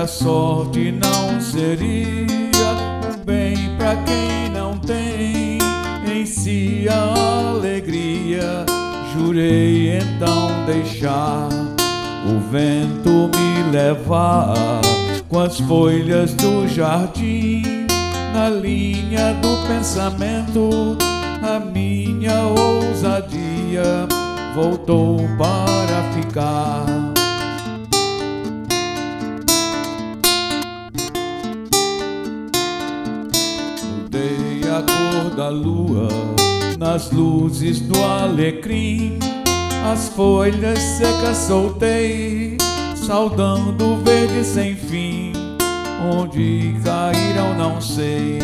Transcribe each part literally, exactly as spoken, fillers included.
a sorte não seria um bem pra quem não tem em si a alegria. Jurei então deixar o vento me levar com as folhas do jardim na linha do pensamento. A minha ousadia voltou para ficar. Mudei a cor da lua nas luzes do alecrim. As folhas secas soltei, saudando o verde sem fim. Onde caíram não sei.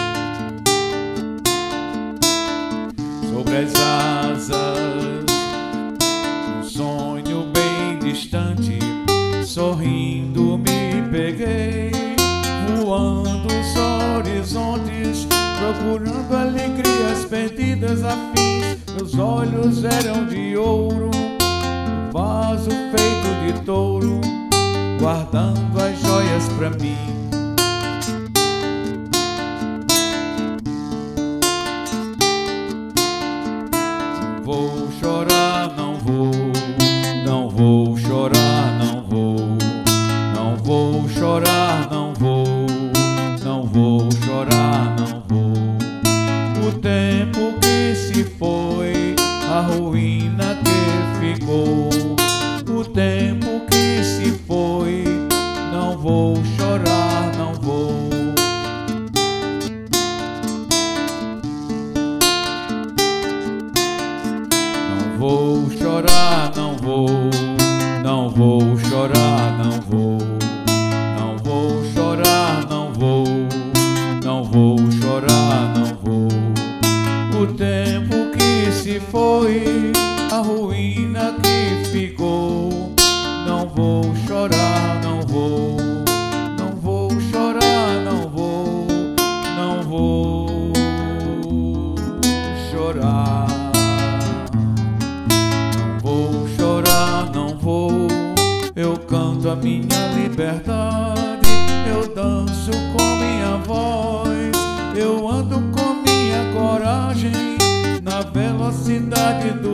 Sobre as asas, um sonho bem distante, sorrindo me peguei, voando os horizontes, procurando alegrias perdidas afins. Meus olhos eram de ouro, um vaso feito de touro, guardando as joias pra mim. Não vou chorar, não vou, não vou chorar, não vou, não vou chorar, não vou, não vou chorar, não vou. O tempo que se foi, a ruína que ficou. O tempo que se foi, não vou chorar, não vou. Não vou chorar, não vou, não vou chorar, não vou, não vou chorar, não vou, não vou chorar, não vou. O tempo que se foi, a ruína que ficou. Não vou chorar, não vou, não vou chorar, não vou, não vou chorar. Não vou chorar, não vou. Eu canto a minha liberdade, eu danço com minha voz, eu ando com minha coragem na velocidade do